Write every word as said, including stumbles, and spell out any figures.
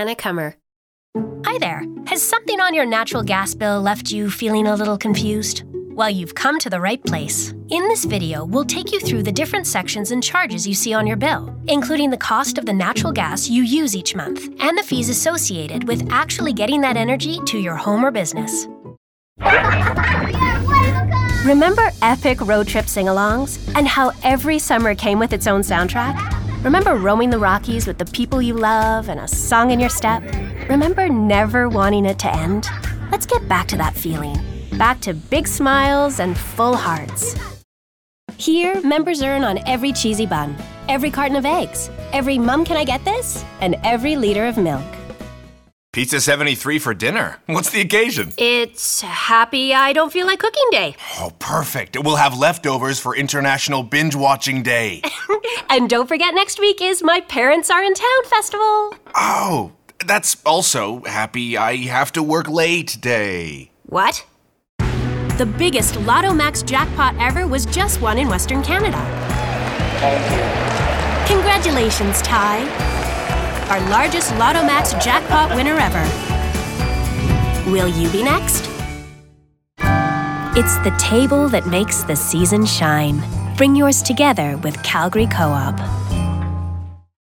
Anna Kummer. Hi there. Has something on your natural gas bill left you feeling a little confused? Well, you've come to the right place. In this video, we'll take you through the different sections and charges you see on your bill, including the cost of the natural gas you use each month and the fees associated with actually getting that energy to your home or business. Remember epic road trip sing-alongs and how every summer came with its own soundtrack? Remember roaming the Rockies with the people you love and a song in your step? Remember never wanting it to end? Let's get back to that feeling. Back to big smiles and full hearts. Here, members earn on every cheesy bun, every carton of eggs, every "Mom, can I get this?" and every liter of milk. Pizza seventy-three for dinner. What's the occasion? It's Happy I Don't Feel Like Cooking Day. Oh, perfect. We'll have leftovers for International Binge-Watching Day. And don't forget, next week is My Parents Are in Town Festival. Oh, that's also Happy I Have to Work Late Day. What? The biggest Lotto Max jackpot ever was just won in Western Canada. Thank you. Congratulations, Ty. Our largest Lotto Max jackpot winner ever. Will you be next? It's the table that makes the season shine. Bring yours together with Calgary Co-op.